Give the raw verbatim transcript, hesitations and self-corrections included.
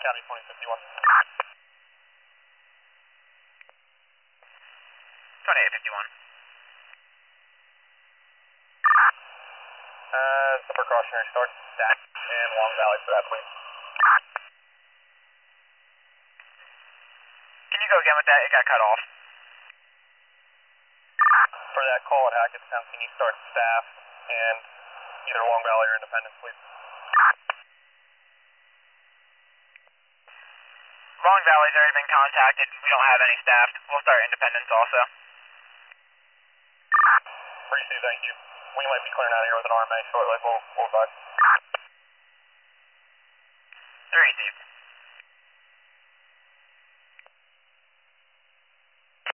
County twenty fifty-one. twenty-eight fifty-one. Uh, the precautionary start, Dash and Long Valley for that, please. Can you go again with that? It got cut off. For that call at Hackettstown, can you start staff and either Long Valley or Independence, please? Long Valley's already been contacted. We don't have any staff. We'll start Independence also. Appreciate it, thank you. We might be clearing out of here with an R M A shortly. We'll, we'll advise. Three received.